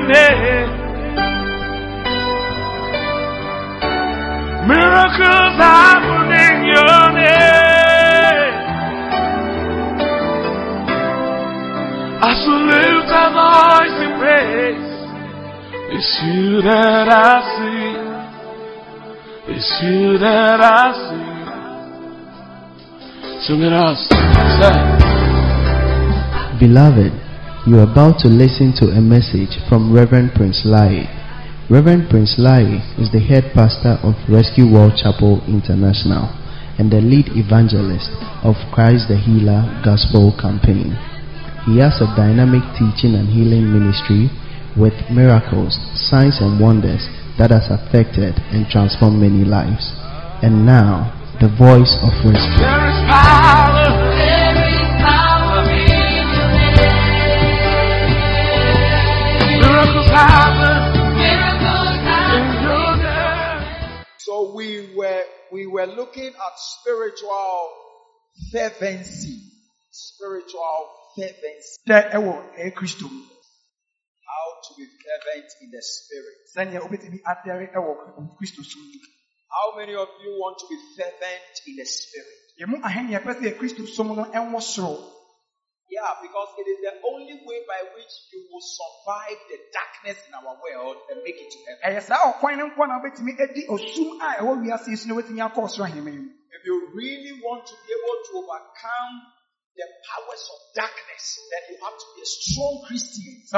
name. Miracles happen in your name. As we lift our voice in praise, it's you that I see. It's you that I see. Sing it out. Beloved, you are about to listen to a message from Reverend Prince Lai. Reverend Prince Lai is the head pastor of Rescue World Chapel International and the lead evangelist of Christ the Healer Gospel Campaign. He has a dynamic teaching and healing ministry with miracles, signs and wonders that has affected and transformed many lives. And now, the voice of rescue. There is power. So we were looking at spiritual fervency. Spiritual fervency. How to be fervent in the spirit. How many of you want to be fervent in the spirit? Yeah, because it is the only way by which you will survive the darkness in our world and make it to heaven. If you really want to be able to overcome the powers of darkness, then you have to be a strong Christian.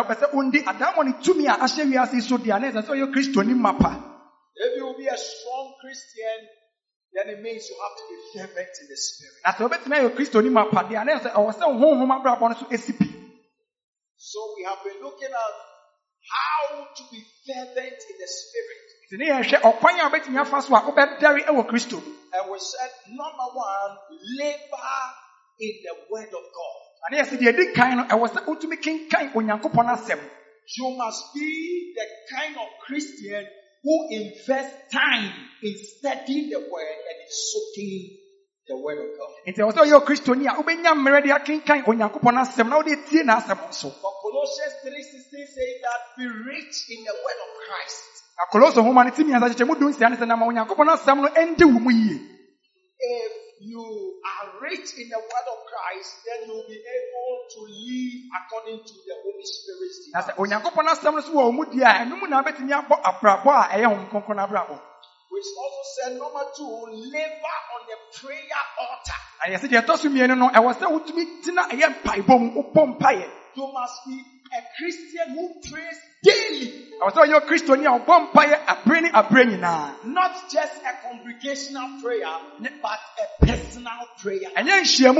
If you will be a strong Christian, then it means you have to be fervent in the spirit. So we have been looking at how to be fervent in the spirit. And we said, number one, labor in the word of God. You must be the kind of Christian who invests time in studying the word and in soaking the word of God. For Colossians 3:16 says that be rich in the word of Christ. If you are rich in the word of Christ, then you'll be able to live according to the Holy Spirit's desire. Which also said, number two, labor on the prayer altar. You must be a Christian who prays daily. Not just a congregational prayer, but a personal prayer. The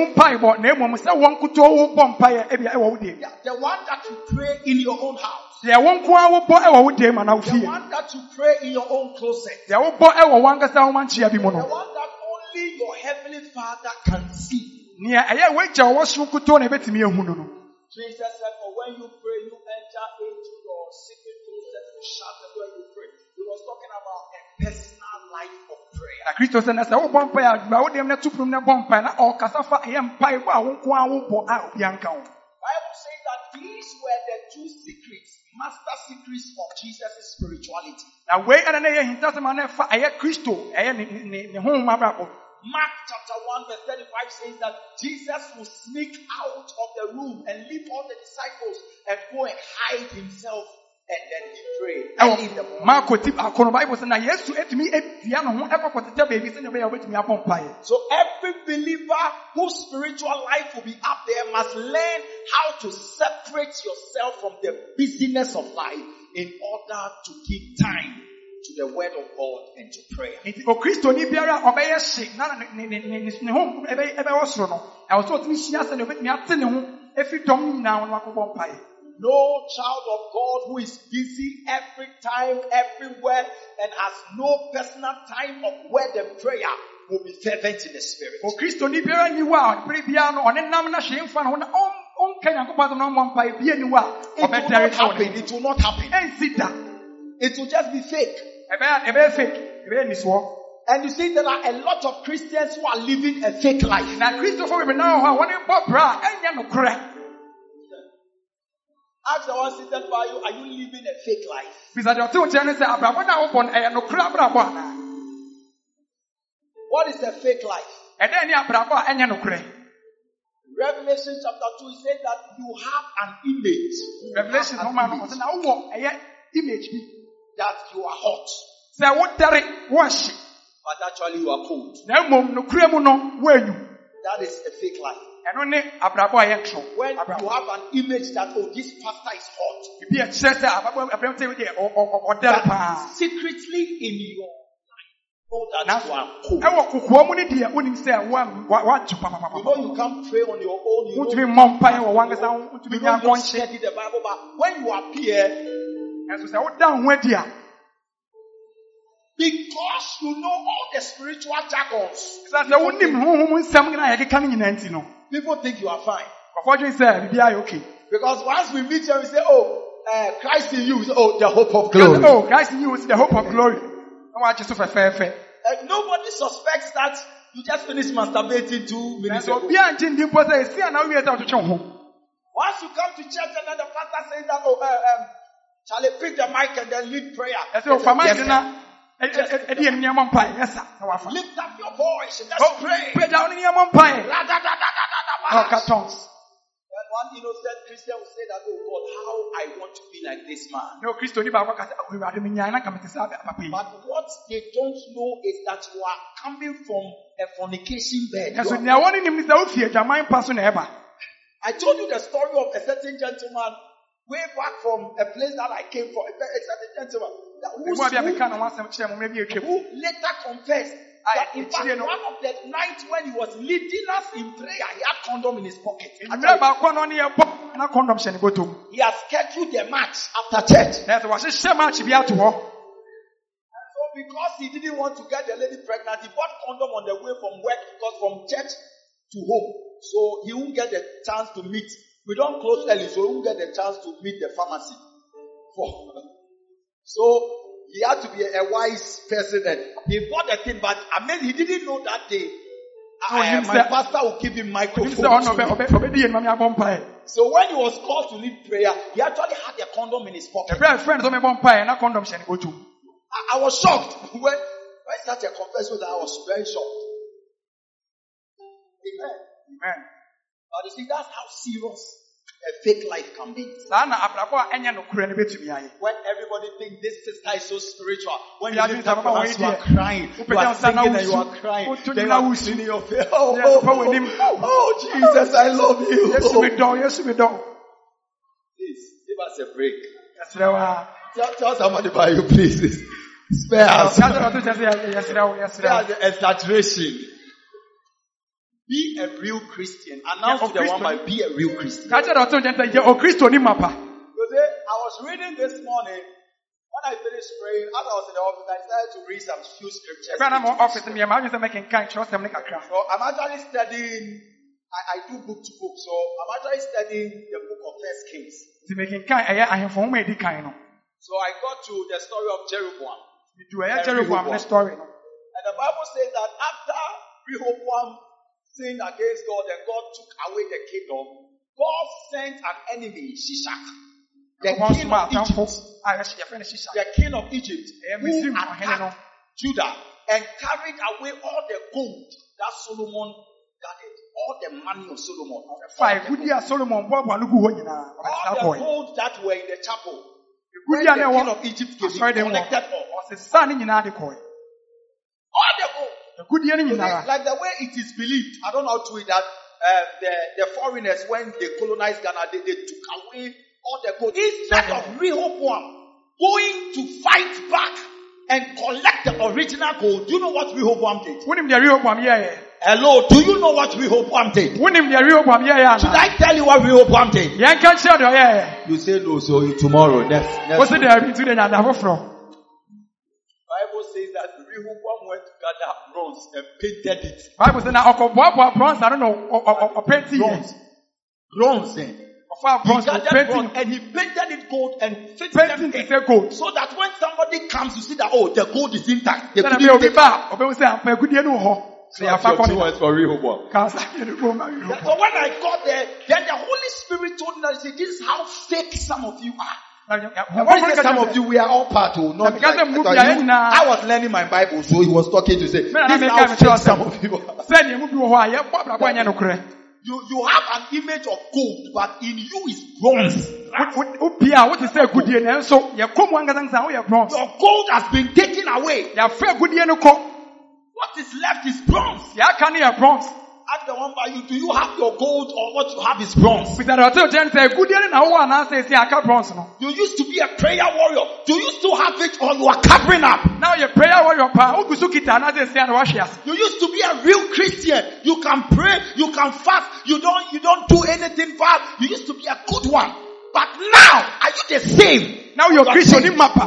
one that you pray in your own house. The one that you pray in your own closet. The one that only your heavenly Father can see. Jesus said, for when you pray, you enter into your secret closet and shut the door and you pray. He was talking about a personal life of prayer. Bible says that these were the two secrets, master secrets of Jesus' spirituality. Mark chapter 1 verse 35 says that Jesus will sneak out of the room and leave all the disciples and go and hide himself, and then he prayed. So every believer whose spiritual life will be up there must learn how to separate yourself from the busyness of life in order to give time to the word of God and to prayer. No child of God who is busy every time, everywhere, and has no personal time of word and prayer will be fervent in the spirit. It will not happen. It will just be fake. And you see, there are a lot of Christians who are living a fake life. Ask the one seated by you, are you living a fake life? What is a fake life? Revelation chapter 2, it says that you have an image. That you are hot. But actually you are cold. That is a fake life. When you have an image that, oh, this pastor is hot. That secretly in your life, know that you are cold. You know you can't pray on your own. You don't study the Bible, but when you appear, because you know all the spiritual jargons, people think you are fine. Because once we meet you, we say, oh, Christ in you is the hope of glory. Oh, Christ in you is the hope of glory. Nobody suspects that you just finished masturbating 2 minutes ago. Once you come to church and then the pastor says that, Charlie, pick the mic and then lead prayer. Lift up your voice and let's pray. And one innocent Christian will say that, oh God, how I want to be like this man. But what they don't know is that you are coming from a fornication bed. I told you the story of a certain gentleman way back from a place that I came from. A certain gentleman who later confessed that in fact one of the nights when he was leading us in prayer, he had condom in his pocket. He has scheduled a match after church. And so because he didn't want to get the lady pregnant, he bought condom on the way from work, because from church to home. So he won't get the chance to meet. We don't close early, so he won't get the chance to meet the pharmacy. So he had to be a wise person, and he bought the thing, but I mean, he didn't know that day. My pastor will give him microphone. So when he was called to lead prayer, he actually had a condom in his pocket. I was shocked when such a confession that I was very shocked. Amen. But you see, that's how serious a fake life can be. When everybody thinks this sister is so spiritual, when you lift up your hands, you are crying, you are singing and you are crying, then you are cleaning your face. Oh, Jesus, I love you. Please, give us a break. Tell somebody by you, please. Spare us. Spare the exaggeration. Be a real Christian. Announce to the one by be a real Christian. I was reading this morning. When I finished praying, as I was in the office, I started to read some few scriptures. So I'm actually studying. I do book to book, so I'm actually studying the book of 1 Kings. So I got to the story of Jeroboam. And the Bible says that after Rehoboam sinned against God and God took away the kingdom, God sent an enemy, Shishak, the king of Egypt, who attacked Judah and carried away all the gold that Solomon gathered, all the money of Solomon, all the gold that were in the chapel. When the king of Egypt came, he collected all the gold. Like the way it is believed, I don't know how to it that the foreigners, when they colonized Ghana, they took away all the gold. Instead of Rehoboam going to fight back and collect the original gold, do you know what Rehoboam did? Hello, do you know what Rehoboam did? Should I tell you what Rehoboam did? You say no, so tomorrow. Next Bible says that Rehoboam went to gather bronze and painted it. Bible says bronze. And he painted it gold and fixed it gold, so that when somebody comes, you see that the gold is intact. They couldn't take it. So for Rehoboam. So when I got there, then the Holy spiritual knowledge. See, this is how fake some of you are. And And when he said some of you, we are all part of not like, I was learning my Bible, so he was talking to say, this is how fake some of you are. You have an image of gold, but in you is bronze. Your gold has been taken away. What is left is bronze. Ask the one by you, do you have your gold or what you have is bronze? You used to be a prayer warrior. Do you still have it or you are covering up? Now you're prayer warrior. You used to be a real Christian. You can pray, you can fast, you don't do anything bad. You used to be a good one. But now, are you the same? Now you're Christian. You are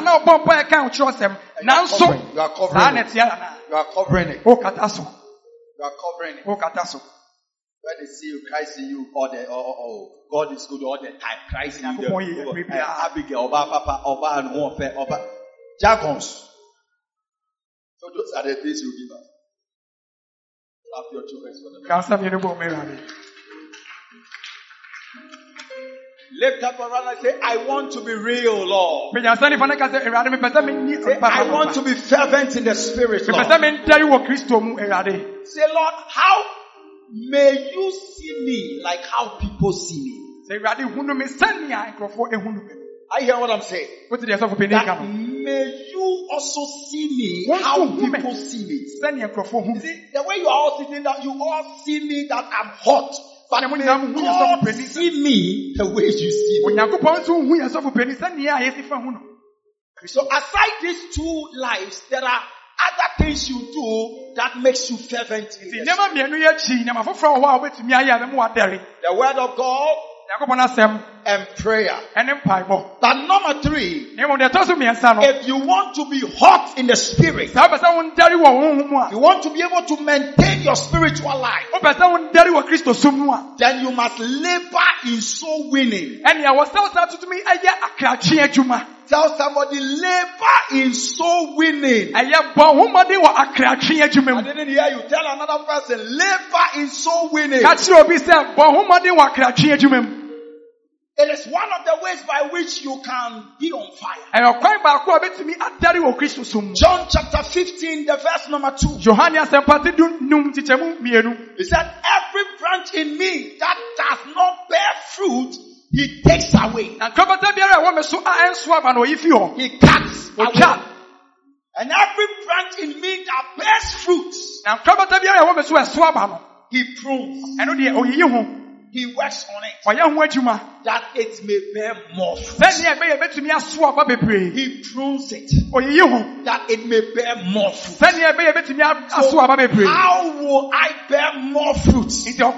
covering it. You are covering it. You are covering it. When they see you, Christ in you, or God is good all the time. Christ in you. Abigail, Oba, Papa, Oba, and Warfare, Oba. Jargons. So those are the things you give us. Clap your two hands for them. Lift up around and say, I want to be real, Lord. Say, I want to be fervent in the spirit, Lord. Say, Lord, how may you see me like how people see me? I hear what I'm saying. That may you also see me how people see me. See, the way you are all sitting down, you all see me that I'm hot. But may God see me the way you see me. So aside these two lives, there are other things you do that makes you fervent in the word of God and prayer. But number 3, if you want to be hot in the spirit, you want to be able to maintain your spiritual life, then you must labor in soul winning. Tell somebody, labor in soul winning. I didn't hear you. Tell another person, labor in soul winning. It is one of the ways by which you can be on fire. John chapter 15, the verse number 2. He said, every branch in me that does not bear fruit, he takes away. He cuts away. And every branch in me that bears fruit, he prunes. He works on it that it may bear more fruit. He prunes it that it may bear more fruit. So how will I bear more fruit?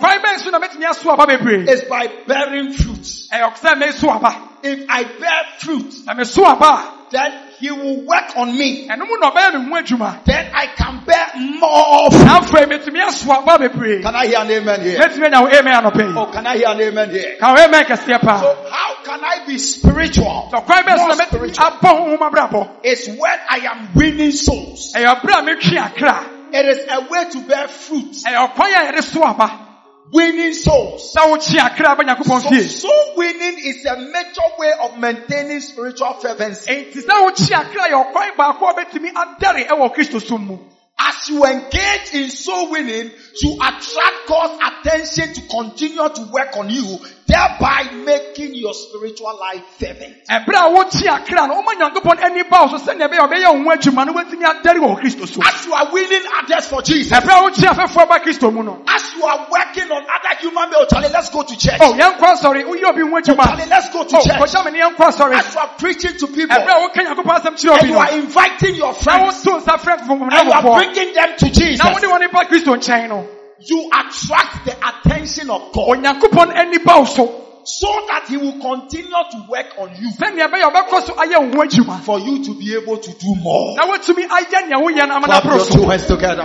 It's by bearing fruit. If I bear fruit, then he will work on me. Then I can bear more fruit. Can I hear an amen here? Oh, can I hear an amen here? So how can I be spiritual? More spiritual. It's when I am winning souls. It is a way to bear fruit. Winning souls. So soul winning is a major way of maintaining spiritual fervency. As you engage in soul winning, you attract God's attention to continue to work on you, thereby making your spiritual life fervent. As you are winning others for Jesus, as you are working on other human beings, Charlie, let's go to church. Charlie, let's go to church. As you are preaching to people, and you are inviting your friends, and you are bringing them to Jesus, you attract the attention of God, so that he will continue to work on you, for you to be able to do more. Clap your two hands together.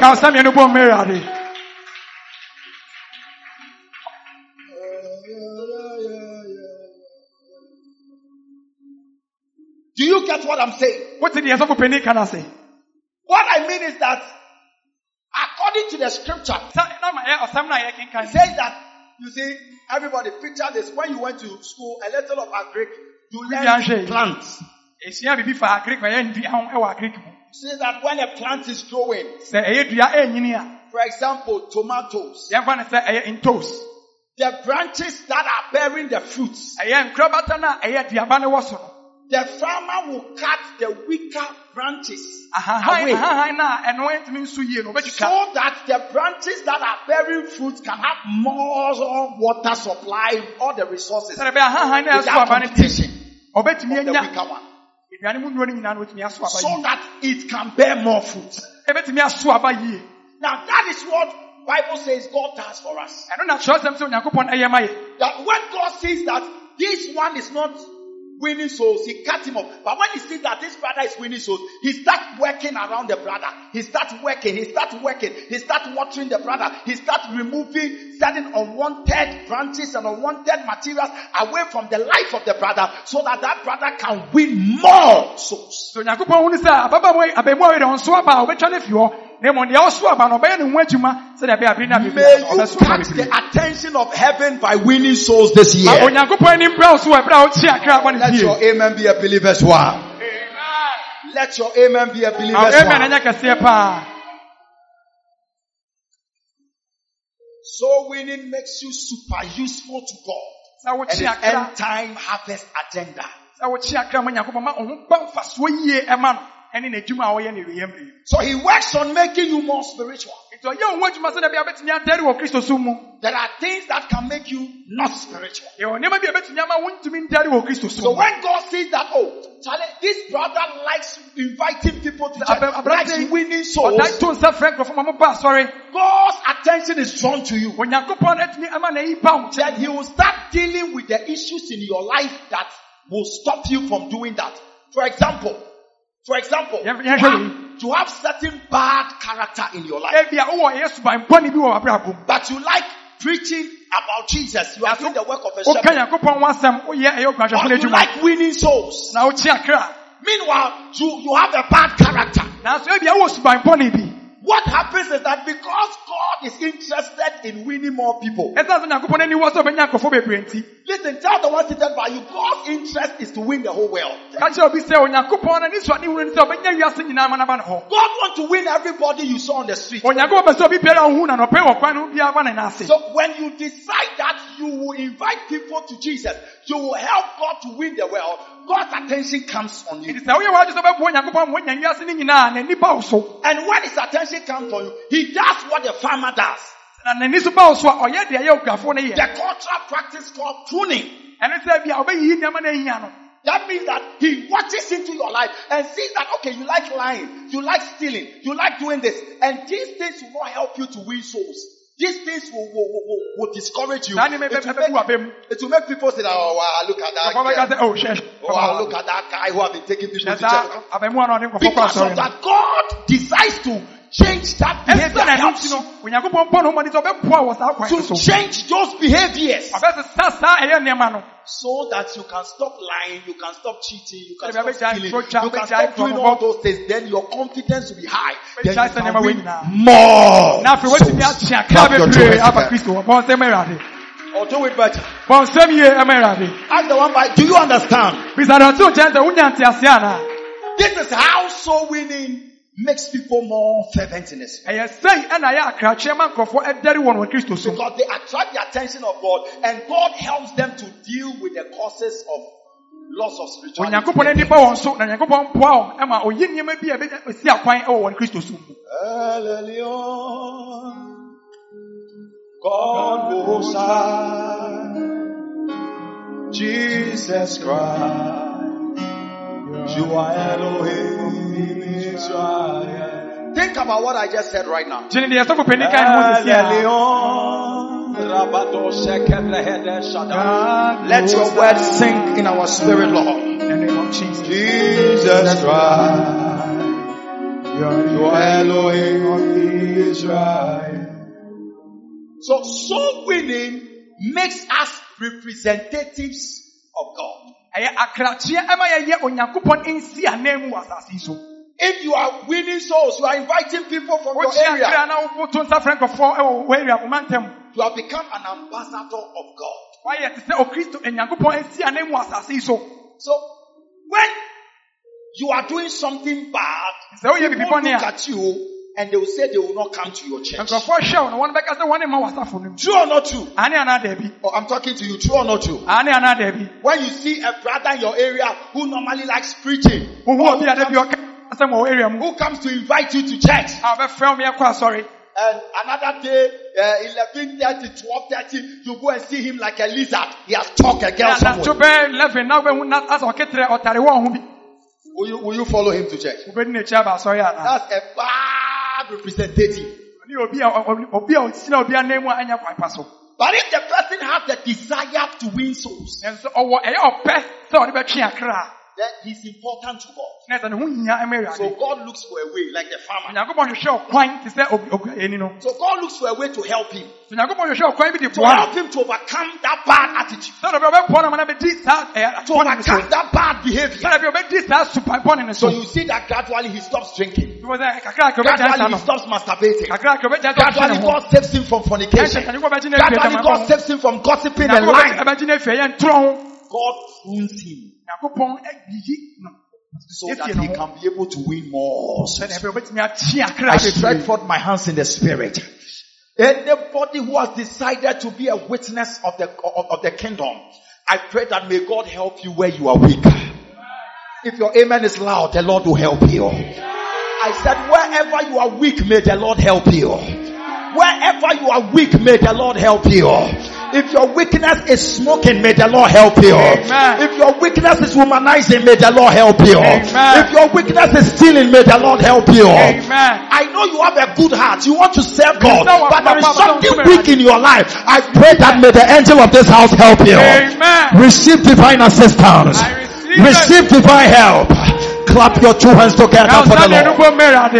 Do you get what I'm saying? What I mean is that according to the scripture, it says that You see, everybody picture this. When you went to school, a little of agric, you learn plants. See that when a plant is growing, for example, tomatoes, the branches that are bearing the fruits, the farmer will cut the weaker branches away, so that the branches that are bearing fruit can have more water supply, all the resources, without competition of the weaker one, so that it can bear more fruit. Now that is what Bible says God does for us. That when God sees that this one is not winning souls, he cut him off. But when he sees that this brother is winning souls, he starts working around the brother. He starts working. He starts watering the brother. He starts removing certain unwanted branches and unwanted materials away from the life of the brother, so that that brother can win more souls. May you catch the attention of heaven by winning souls this year. Let your amen be a believer's one. Let your amen be a believer's one. Soul winning makes you super useful to God and his end time harvest agenda. So he works on making you more spiritual. There are things that can make you not spiritual. So when God sees that, oh, Charlie, this brother likes inviting people to church, likes winning souls, God's attention is drawn to you. Then he will start dealing with the issues in your life that will stop you from doing that. For example, to have certain bad character in your life, but you like preaching about Jesus. You are doing the work of a shepherd. Or you like winning souls. Meanwhile, you have a bad character. What happens is that because God is interested in winning more people, listen, tell the one seated by you, God's interest is to win the whole world. God wants to win everybody you saw on the street. So when you decide that you will invite people to Jesus, you will help God to win the world, God's attention comes on you. And when his attention comes on you, he does what the farmer does. The cultural practice called pruning. That means that he watches into your life and sees that, okay, you like lying, you like stealing, you like doing this, and these things will not help you to win souls. These things will discourage you. It will make people say, oh, wow, look at that guy. Oh, wow, look at that guy who have been taking people to church. Because of that, God decides to change that behavior. To change those behaviors. So that you can stop lying, you can stop cheating, you can stop stealing, you can stop doing all those things. Then your confidence will be high. Then you can win more souls. Or do it better. Ask the one by, do you understand? This is how soul winning makes people more fervent in the spirit. Because they attract the attention of God, and God helps them to deal with the causes of loss of spirituality. God Most High, Jesus Christ, you are Elohim Israel. Think about what I just said right now. Let your word sink in our spirit, Lord. Jesus Christ, you are Elohim Israel. So soul winning makes us representatives of God. If you are winning souls, you are inviting people from your area. You have become an ambassador of God. Why te say o Kristo Enyankopon esi anemu asase so. So when you are doing something bad, Say o ye people bibi look bone a. at you and they will say they will not come to your church. Nkrofo hwe no won beka say won ma wasafo no. True or not true? Ane ana da bi. Oh, I'm talking to you. True or not true? Ane ana da bi. When you see a brother in your area who normally likes preaching, Wo hu obi ada bi o ka say mo area mu. who comes to invite you to church, A be frɛ me akwa sorry. and another day, 11:30, 12:30, you go and see him like a lizard. He has talked a girl Na somewhere. to be 11 na we hu na as o ketre otare wo ho bi. Will you follow him to church? Wo be ni cha ba sorry ana. That's a bad representative. Ni obi a sina obi anemu anya kwapa so. But if the person has the desire to win souls, And so owo e opɛ say o de be twe akra. then he's important to God. Na say ne ho hia emere So ade. God looks for a way, like the farmer. Nyankopon hwehwɛ okwan te say eni no. So God looks for a way to help him. So Nyankopon hwehwɛ okwan bi de To boa. help him to overcome that bad attitude. So obi obɛpo na mana be di sa To overcome that bad behavior. So obi obɛdi sa supan pon ne So so. you see that gradually he stops drinking. Because kakra ka obɛgya sa Gradually no. he stops masturbating. Kakra ka obɛgya sa Gradually no. God saves him from fornication. Gradually Gradually God saves him from gossiping and lying. Obɛgya na fie yɛ ntro ho. God prunes him Nyankopon agiyi no. so that he can be able to win more. So na obi obɛtumi atwe akra I bebree. stretch forth my hands in the spirit. Anybody who has decided to be a witness of the kingdom, I pray that may God help you where you are weak. If your amen is loud, the Lord will help you. I said, wherever you are weak, may the Lord help you. Wherever you are weak, may the Lord help you. If your weakness is smoking, may the Lord help you. Amen. If your weakness is womanizing, may the Lord help you. Amen. If your weakness is stealing, may the Lord help you. Amen. I know you have a good heart. You want to serve God, Yes, but there is Papa, something Papa, weak in your life. I pray that may the angel of this house help you. Amen. Receive divine assistance. I Receive divine help. Clap your two hands together for the Lord.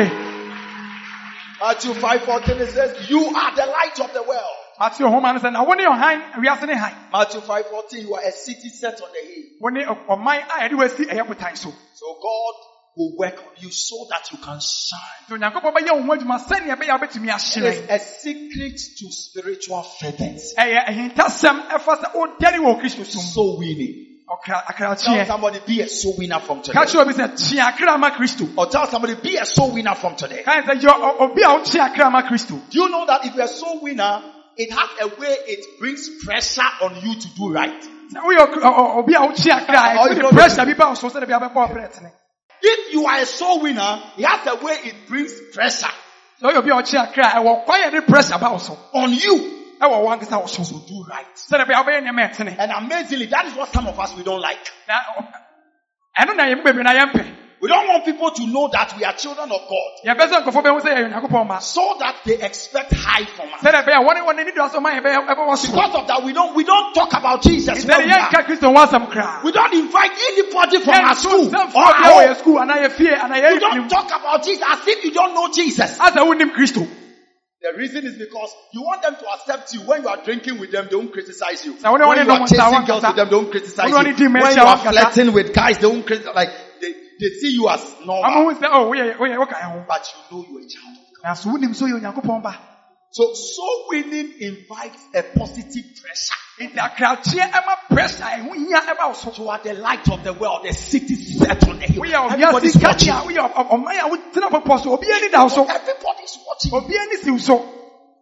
Matthew 5:14 it says, "You are the light of the world." Matthew Homan said, "I want your hand. We are saying hi. Matthew 5:14, you are a city set on the hill. When on my eye, do we see a yaputai so? So God will work on you so that you can shine. So Nyankopon ba ye wo adwuma sɛ ne be ya betumi It ahyerɛn. is a secret to spiritual fervency. Ɛyɛ ahintasɛm ɛfa sɛ o dɛre wɔ Kristo som. Soul winning. Ɔkra akra Tell kyeɛ. somebody, be a soul winner from today. Ka kyerɛ obi sɛ kye akra ma Kristo. Or tell somebody, be a soul winner from today. Ka sɛ yɛ obi a ɔkye akra ma Kristo. Do you know that if you're a soul winner, it has a way it brings pressure on you to do right? Sɛ woyɛ obi a ɔkye akra, Oh, you ɛtumi know de pressure bi ba wo so sɛ de bi abɛbɔ ɔbrɛt ne. If you are a soul winner, it has a way it brings pressure Sɛ woyɛ obi a ɔkye akra, ɛwɔ kwan yɛ de pressure ba wo so. on you Ɛwɔ wɔn ankasa wo so. to do right. Sɛ de bi abɛyɛ nneɛma ɛtene. And amazingly, that is what some of us we don't like. Na ɛno na yɛn bebree na yɛmpɛ. We don't want people to know that we are children of God, Yɛpɛ sɛ nkɔfo bɛhu sɛ yɛyɛ Nyankopɔn ma. so that they expect high from us. Sɛ de bi a wɔn ani do asɔ ma yɛ bɛ ɛbɛwɔ so. Because of that, we don't talk about Jesus. Sɛ Where de we, yɛnka are. Kristo ho asɛm koraa. We don't invite anybody from our school or Yɛnso our sɛ wɔ yɛ home. school anaa yɛ fie anaa We yɛ don't talk about Jesus as if you don't know Jesus. asɛ wonim Kristo. The reason is because you want them to accept you. When you are drinking with them, they won't criticize you. Now, When when you you are want chasing someone girls to- with them, they won't criticize when you. you want to When dementia, you are what can flirting with guys, they won't criticize. Like they see you as normal, Ama hu sɛ woyɛ woka ho. but you know you're a child of God. Na so wonim so yɛ Onyankopɔn ba. So soul winning invites a positive pressure. Nti akrakyeɛ ɛma pressure ɛho hia ɛba wo so. You are the light of the world, the city set on the hill. Woyɛ obi Everybody's asi watching. kati a woyɛ ɔman a wotena pɔpɔ so obi ani da wo so. Everybody's watching. Obi ani si wo so.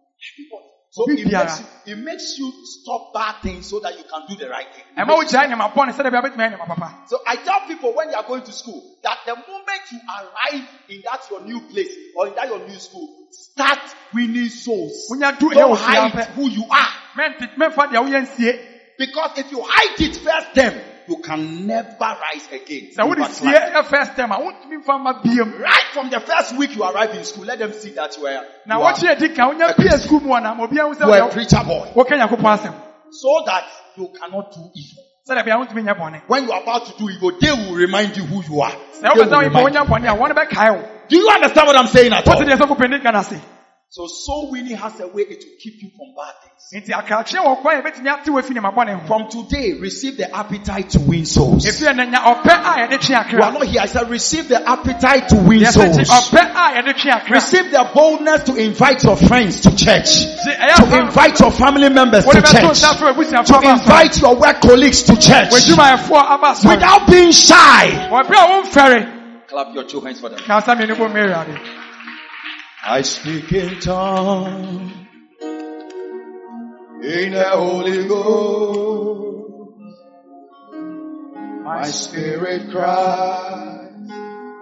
So Obi biara. it makes you stop bad things so that you can do the right thing. It Ɛma wo makes you- gyae nneɛma bɔne sɛdeɛ bi abɛtumi ayɛ nneɛma papa. So I tell people when they are going to school that the moment you arrive in that your new place or in that your new school, start winning souls. Wonya du ɛyɛ Don't wo fie hide apɛ. who you are. Mɛmfa deɛ woyɛ nsie. Because if you hide it first term, you can never rise again. Sɛ You wode backslide. sie ɛ first time a wontumi mfa ma biam. Right from the first week you arrive in school, let them see that you are, Na you are, wɔkye adi ka wonya pie school mu anam obi ahu sɛ you are a ɔyɛ preacher boy. wɔka Nyankopɔn asɛm. So that you cannot do evil. Sɛdeɛ bi a wontumi nyɛ bɔne. When you are about to do evil, they will remind you who you are. Sɛ They wopɛ will sɛ woyɛ remind wonya you. bɔne a wɔne bɛkae wo. Do you understand what I'm saying at Wote all? deɛ sɛ wopɛ ne ka no ase. So soul winning has a way it will keep you from bad things. From today, receive the appetite to win souls. You are not here. I said receive the appetite to win souls. Receive the boldness to invite your friends to church. To invite your family members to church. To invite your work colleagues to church. Without being shy. Clap your two hands for them. I speak in tongues in the Holy Ghost. My spirit cries,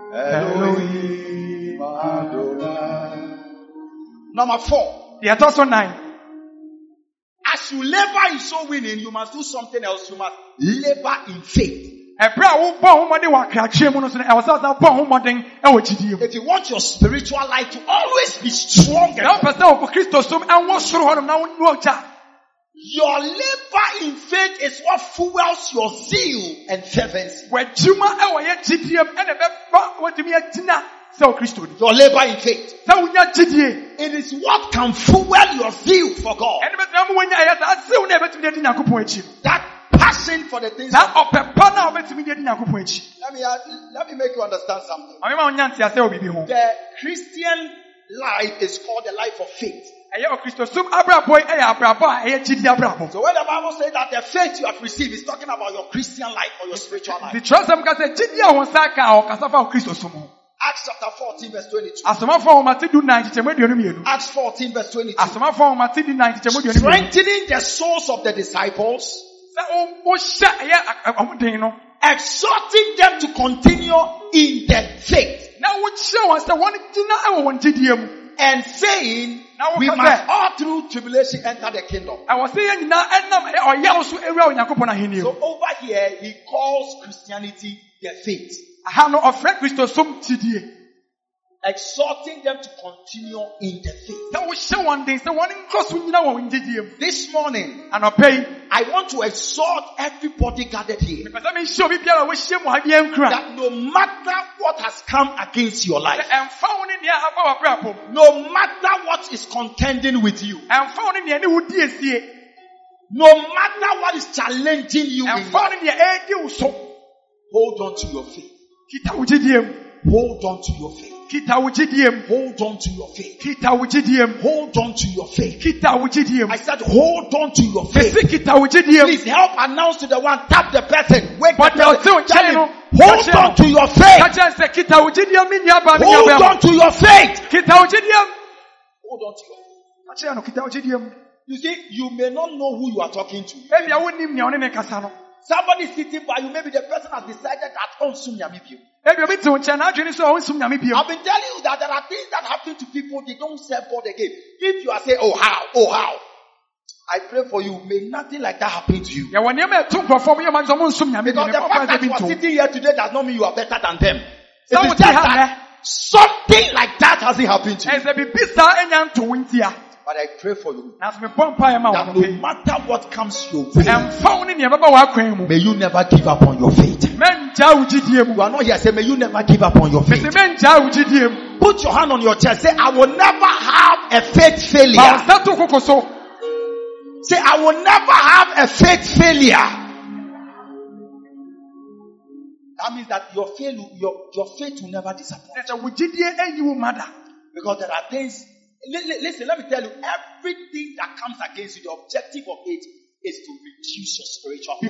Elohim Adonai. Number 4. The also 9. As you labor in soul winning, you must do something else. You must labor in faith. If you want your spiritual life to always be strong, your labor in faith is what fuels your zeal and fervency. Your labor in faith. It is what can fuel your zeal for God. That passion for the things of God. Let me make you understand something. The Christian life is called the life of faith. So when the Bible says that the faith you have received is talking about your Christian life or your spiritual life. Acts chapter 14 verse 22. Acts 14 verse 22. Strengthening the souls of the disciples, exhorting them to continue in the faith, and saying, we must all through tribulation enter the kingdom. So over here, he calls Christianity the faith. Exhorting them to continue in the faith. This morning, I want to exhort everybody gathered here that no matter what has come against your life, no matter what is contending with you, no matter what is challenging you, hold on to your faith. Hold on to your faith. Hold on to your faith. Hold on to your faith. I said hold on to your faith. Please help announce to the one, tap the person, wake the person, tell him, hold on to your faith. Hold on to your faith. Hold on to your faith. You see, you may not know who you are talking to. Somebody sitting by you, maybe the person has decided that I've been telling you that there are things that happen to people, they don't serve God again. If you are saying, oh how, I pray for you, may nothing like that happen to you. Because the fact that you are sitting here today does not mean you are better than them. It is just that something like that hasn't happened to you. But I pray for you that no matter what comes your way, may you never give up on your faith. You are not here, say, may you never give up on your faith. Put your hand on your chest, say, I will never have a faith failure. Say, I will never have a faith failure. That means that your faith will never disappoint. Because there are things. Listen, let me tell you, everything that comes against you, the objective of it is to reduce your spiritual faith.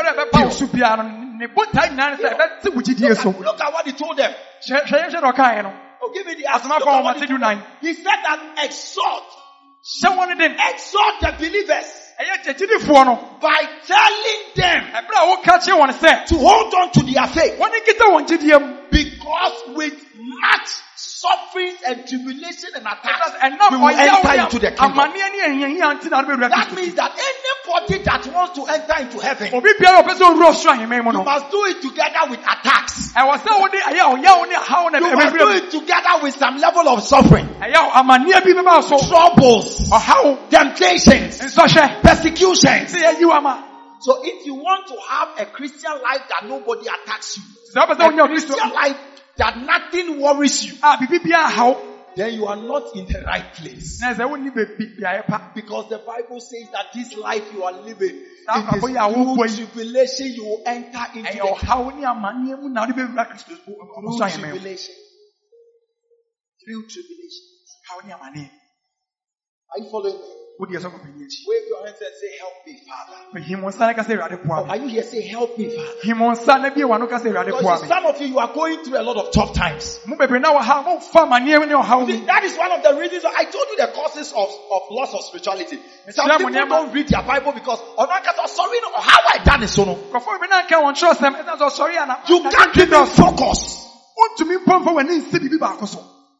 Look at what he told them. Oh, give me the answer. He said that exhort the believers by telling them to hold on to their faith. Because with much sufferings and tribulation and attacks, we will enter into the kingdom. That means that anybody that wants to enter into heaven, you must do it together with attacks. You must do it together with some level of suffering, troubles, temptations, persecutions. So if you want to have a Christian life that nobody attacks you, a Christian life that nothing worries you, then you are not in the right place. Because the Bible says that this life you are living, it is through tribulation you will enter into the tribulation. Through tribulation. Are you following me? Wave your hands and say, help me, Father. Are you here? Say, help me, Father. Because some of you are going through a lot of tough times. That is one of the reasons I told you the causes of loss of spirituality. Some people don't read their Bible because sorry, no, how I done it, so no. You can't even focus. Can you be focused?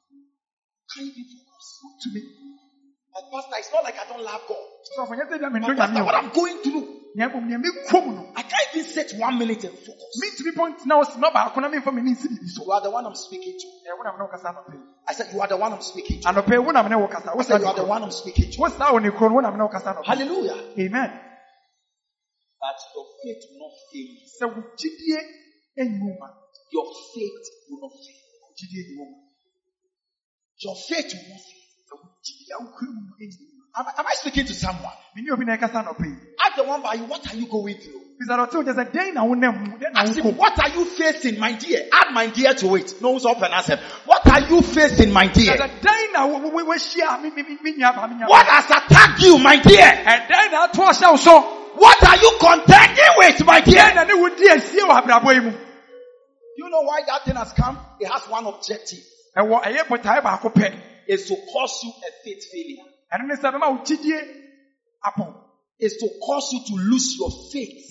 But Pastor, it's not like I don't love God. Pastor, what I'm going through, I can't even sit 1 minute and focus. You are the one I'm speaking to. I said, you are the one I'm speaking to. I said, you are the one I'm speaking to. Hallelujah. Amen. But your faith will not fail. Your faith will not fail. Your faith will not fail. Am I speaking to someone? Ask the one by you, what are you going through? Ask him, what are you facing, my dear? Add my dear to it. No, open and ask him, what are you facing, my dear? What has attacked you, my dear? What are you contending with, my dear? You know why that thing has come? It has one objective. Is to cause you a faith failure. Is to cause you to lose your faith.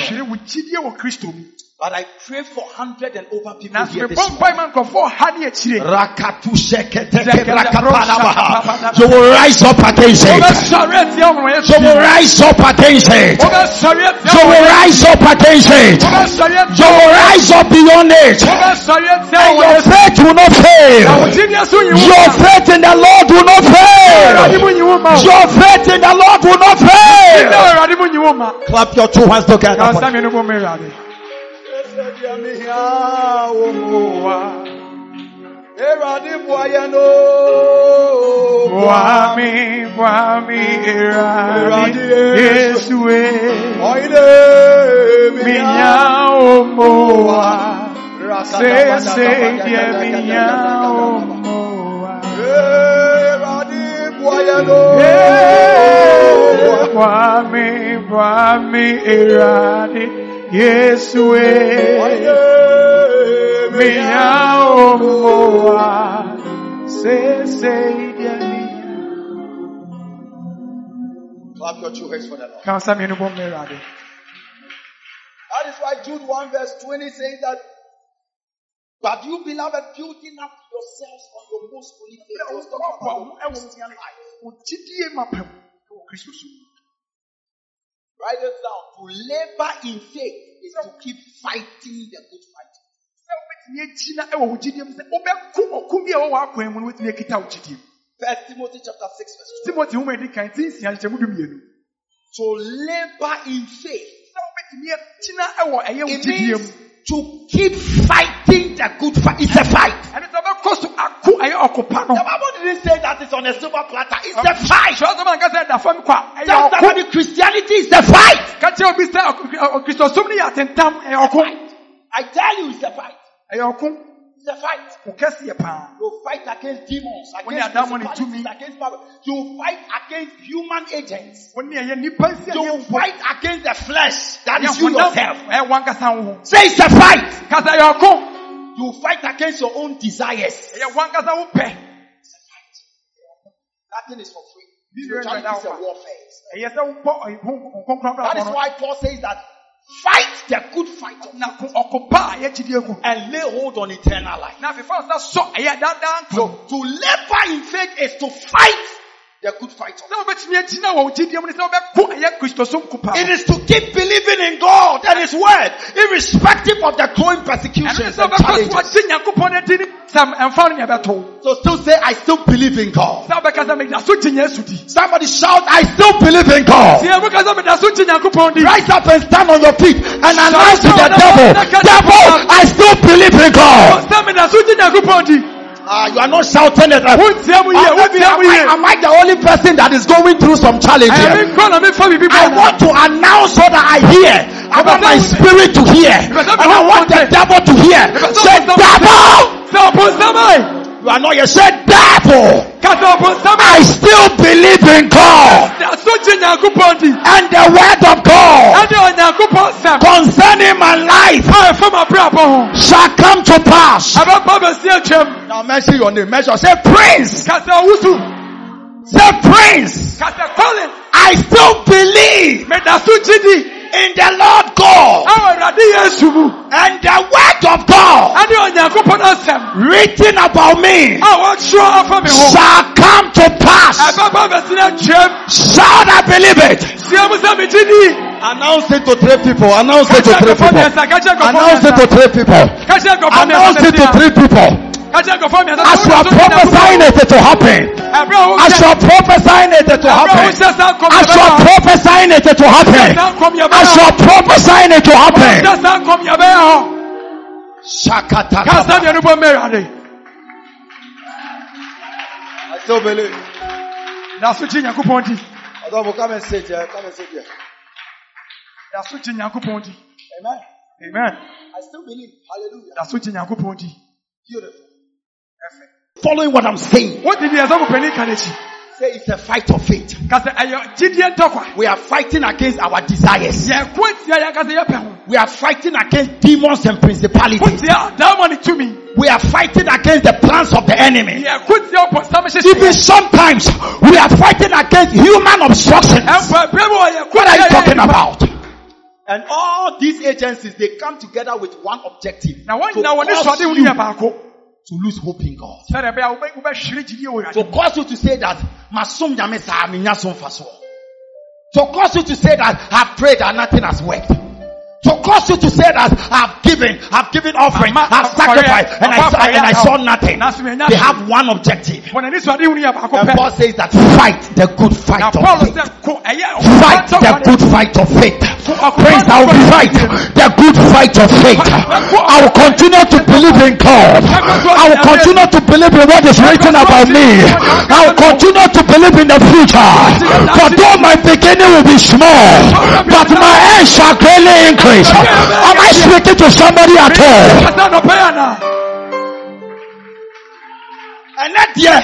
But I pray for 100 and over people here this morning. You will rise up against it. You will rise up against it. You will rise up against it. You will rise up beyond it. And your faith will not fail. Your faith in the Lord will not fail. Your faith in the Lord will not fail. Clap your two hands together. Yes, clap your two hands for the Lord. That is why Jude 1 verse 20 says that, but you beloved, building up yourselves on your most holy faith. Write it down. To labor in faith is to keep fighting the good fight. First Timothy chapter 6 verse 2. To labor in faith. It means to keep fighting the good fight. It's a fight. The Bible didn't say that it's on a silver platter. It's a fight. That's the Christianity is the fight. I tell you, it's a fight. It's a fight. You fight against demons, against principalities, against power. You fight against human agents. You fight against the flesh. That is you yourself. Say it's a fight. You fight against your own desires. It's a fight. Nothing is for free. Spirituality is a warfare. That is why Paul says that fight the good fight and lay hold on eternal life. So to labor in faith is to fight the good fight. It is to keep believing in God and His word, irrespective of the growing persecutions and challenges. So still say, I still believe in God. Somebody shout, I still believe in God. Rise up and stand on your feet and announce to the devil, I still believe in God. You are not shouting it. Am I the only person that is going through some challenge here? I want to announce so that I hear. I want my spirit to hear. And I want the devil to hear. Say, devil! You are not yet. Say, devil! I still believe in God and the word of God concerning my life shall come to pass. Now mention your name. Measure. Say, Prince. Say, Prince. I still believe in the Lord God and the word of God written about me shall come to pass. Shout, I believe it. Announce it to 3 people. Announce it to 3 people. Announce it to 3 people. Announce it to 3 people. As you are prophesying it to happen. As you are prophesying it to happen. As you are prophesying it to happen. As you are prophesying it to happen. Shakata. I still believe. Come and sit here. Come and sit here. Amen. Amen. I still believe. Hallelujah. Beautiful. Following what I'm saying. What did you Say it's a fight of faith. We are fighting against our desires. We are fighting against demons and principalities. We are fighting against the plans of the enemy. Even sometimes we are fighting against human obstructions. What are you talking about? And all these agencies, they come together with one objective. To lose hope in God. To cause you to say that to cause you to say that I've prayed and nothing has worked. To cause you to say that I've given offering, I've sacrificed, and I saw nothing. They have one objective. And Paul says that fight the good fight of faith. Fight the good fight of faith. Praise, I will fight the good fight of faith. I will continue to believe in God. I will continue to believe in what is written about me. I will continue to believe in the future. For though my beginning will be small, but my end shall greatly increase. Am I speaking to somebody at all? And that year,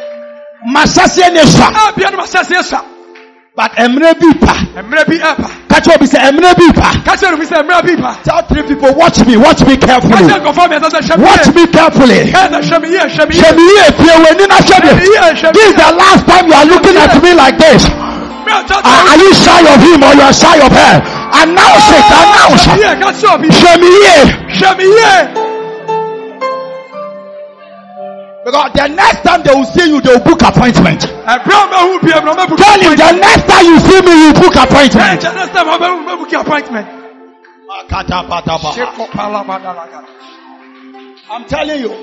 but Emre Bipa. Catch up, say Emre Bipa. Tell 3 people, watch me carefully. Watch me carefully. This is the last time you are looking at me like this. Are you shy of him or you are shy of her? Announce it. Because the next time they will see you, they will book appointment. Tell him the next time you see me, you book appointment. I'm telling you.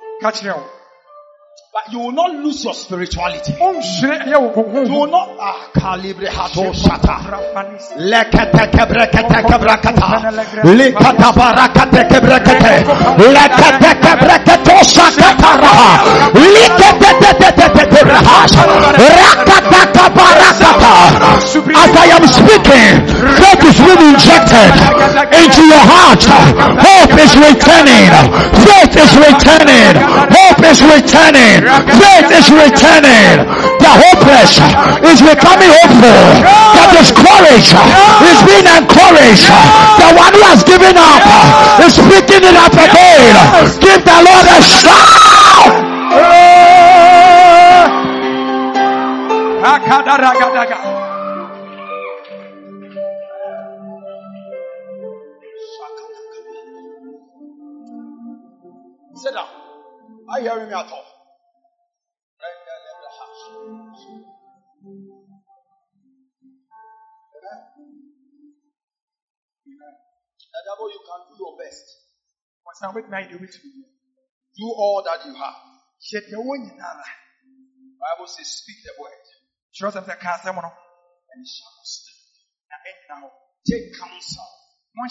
But you will not lose your spirituality. You will not calibre hato shata. Lekete kebrekete kebrakata. Likata barakate kebrekete. Lekete kebreketo shakatara. Likete tetetetetebrahas. Rakata kabarakata. As I am speaking, faith is being injected into your heart. Hope is returning. Faith is returning. Hope is returning. Faith is returning. The hopeless is becoming hopeful. The discouraged is being encouraged. The one who has given up is picking it up again. Give the Lord a shout. Sit down. Are you hearing me at all? The devil, you can do your best. Do all that you have. Bible says, speak the word. And it shall not stand. Take counsel.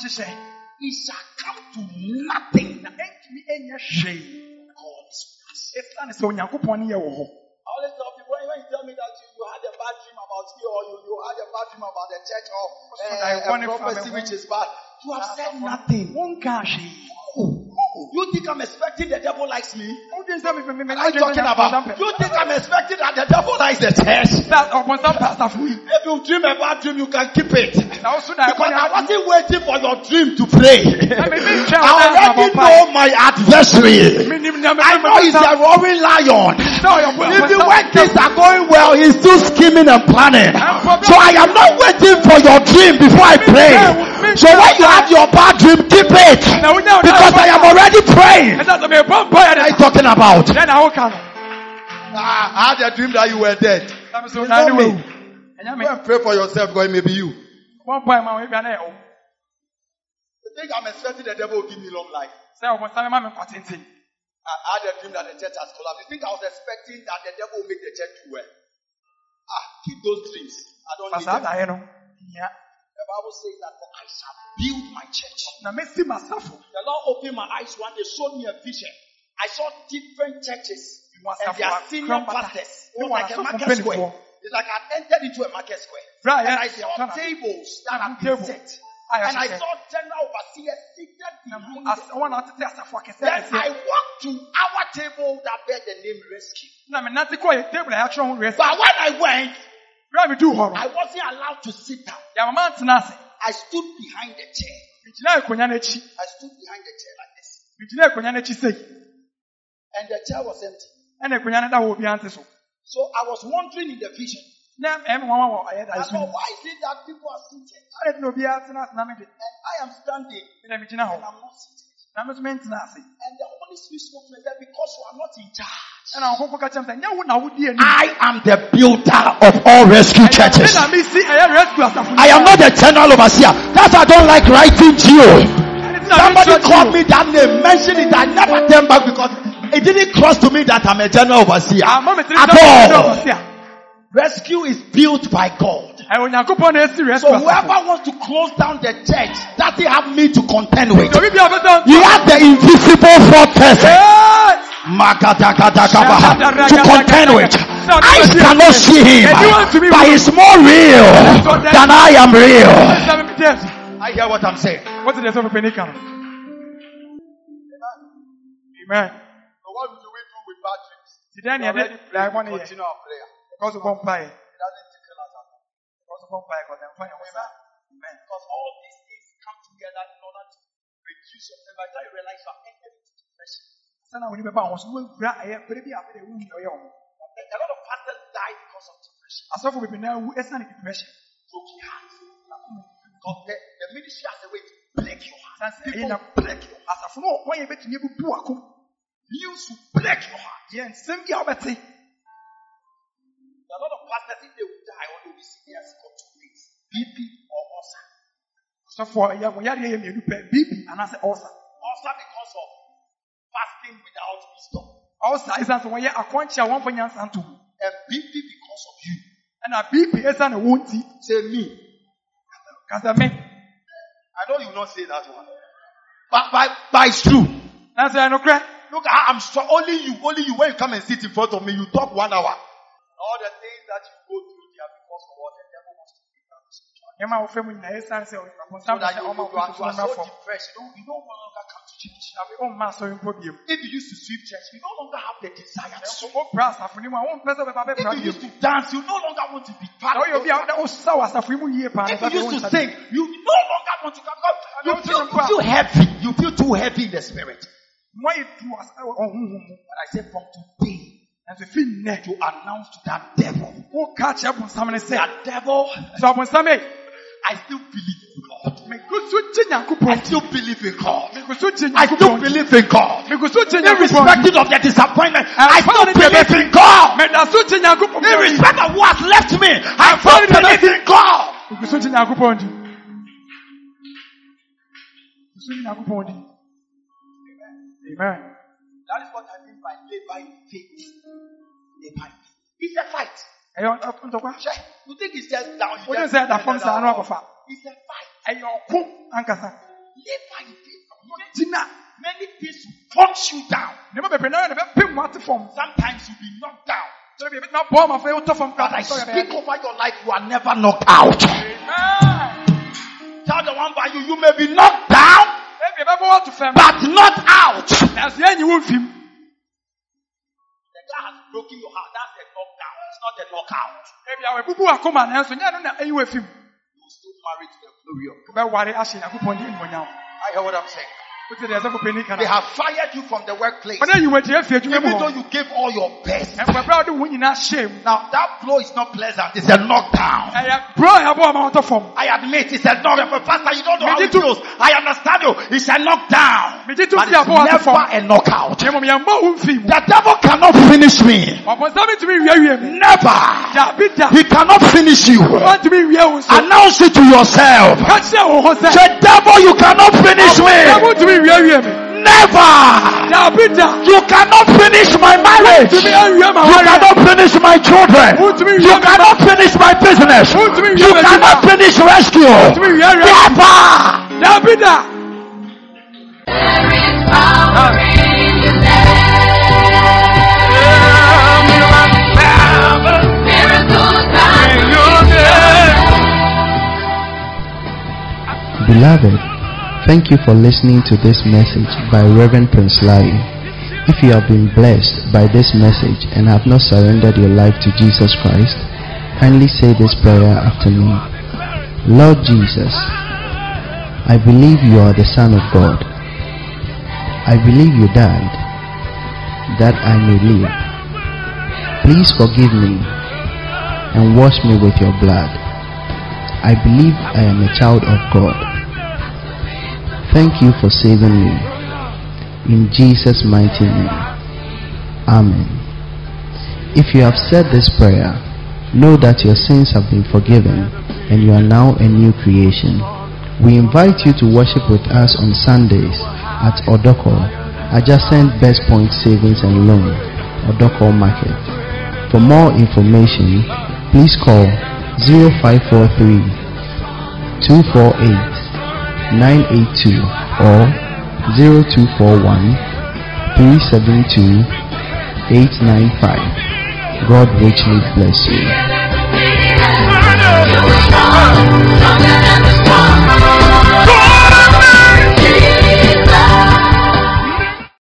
It shall come to nothing. God is with us. I always tell people when you tell me that you had a bad dream about me or you had a bad dream about the church or a prophecy which is bad, you have said nothing. You think I'm expecting the devil likes me? What are you talking about? You think I'm expecting that the devil likes the church? If you dream a bad dream, you can keep it. Because I wasn't waiting for your dream to pray. I already know my adversary. I know he's a roaring lion. Even when things are going well, he's still scheming and planning. So I am not waiting for your dream before I pray. So when you have your bad dream, keep it. Because I am already praying. What are you talking about? I had a dream that you were dead. It's not me. Go and pray for yourself because it may be you. You think I'm expecting the devil will give me long life? I had a dream that the church has collapsed. You think I was expecting that the devil will make the church do well? Keep those dreams. I don't need them. The Bible says that I shall build my church. The Lord opened my eyes one day, showed me a vision. I saw different churches and their senior pastors. It was like a market square. It's like I entered into a market square. And I saw tables that had been set. And I saw general overseers seated behind them. Then I walked to our table that bear the name Rescue. But when I went, I wasn't allowed to sit down. I stood behind the chair. I stood behind the chair like this. And the chair was empty. So I was wondering in the vision. I thought, why is it that people are seated? And I am standing. And I'm not seated. And the Holy Spirit spoke to me that because you are not in charge. I am the builder of all rescue churches. I am not the general overseer. That's why I don't like writing Geo. Somebody called me that name, mentioned it. I never turned back because it didn't cross to me that I'm a general overseer at all. Rescue is built by God. So whoever wants to close down the church doesn't have me to contend with. You have the invisible fourth person to contend with. I cannot see him, but he's more real than I am real. I hear what I'm saying. Amen. So what do we do with bad dreams? Continue our prayer. Because of one fire. It doesn't tickle us at all. Because of one fire, because then fire was that. Amen. Because all these things come together in order to reduce your pain. By the time you realize you have entered into depression. A lot of pastors die because of depression. Broken hearts. Because the ministry has a way to break your heart. People break your heart. News will break your heart. A lot of pastors, if they will die or they will be sick, they are sick of 2 things: BP or ulcer. So for BP and I say ulcer. Ulcer because of fasting without wisdom. Ulcer is not one year a quantity one for years and two. And BP because of you. And a BP is an won't say me. Because I mean, I know you will not say that one. But it's true. That's why I don't cry. Look, I'm strong. Only you, when you come and sit in front of me, you talk 1 hour. All the things that you go through, they are because of what the devil wants to bring down the spiritual. So that you are so depressed, you no longer come to church. If you used to sweep church, you no longer have the desire to sweep. If you used to dance, you no longer want to be part of it. If you used to sing, you no longer want to come. You feel heavy. You feel too heavy in the spirit. But I said from today, and to announce to that devil, that devil, I still believe in God. I still believe in God. I still believe in God. Irrespective of the disappointment, I still believe in God. Irrespective of who has left me, I still believe in God. Amen. That is what I mean by labor in faith. It's a fight. You think it's just down? What is that? It's a fight. Labor in faith. Many things will punch you down. Sometimes you'll be knocked down. But I speak over your life, you are never knocked out. Tell the one by you, you may be knocked down, but not out. The guy has broken your heart. That's a knockdown. It's not a knockout. You will still marry to the glory of God. I hear what I'm saying. They have fired you from the workplace. Even though you gave all your best. Now that blow is not pleasant. It's a knockdown. I admit it's a knockdown. Pastor, you don't know how it feels. I understand you. It's a knockdown. But it's never a knockout. The devil cannot finish me. Never. He cannot finish you. Announce it to yourself. The devil, you cannot finish me. Never. You cannot finish my marriage. You cannot finish my children. You cannot finish my business. You cannot finish rescue. Never. There is power in your name. Miracles are Beloved, thank you for listening to this message by Reverend Prince Lai. If you have been blessed by this message and have not surrendered your life to Jesus Christ, kindly say this prayer after me. Lord Jesus, I believe you are the Son of God. I believe you died that I may live. Please forgive me and wash me with your blood. I believe I am a child of God. Thank you for saving me. In Jesus' mighty name. Amen. If you have said this prayer, know that your sins have been forgiven and you are now a new creation. We invite you to worship with us on Sundays at Odoko, adjacent Best Point Savings and Loan, Odoko Market. For more information, please call 0543 248 982 or 0241 372 895. God richly bless you.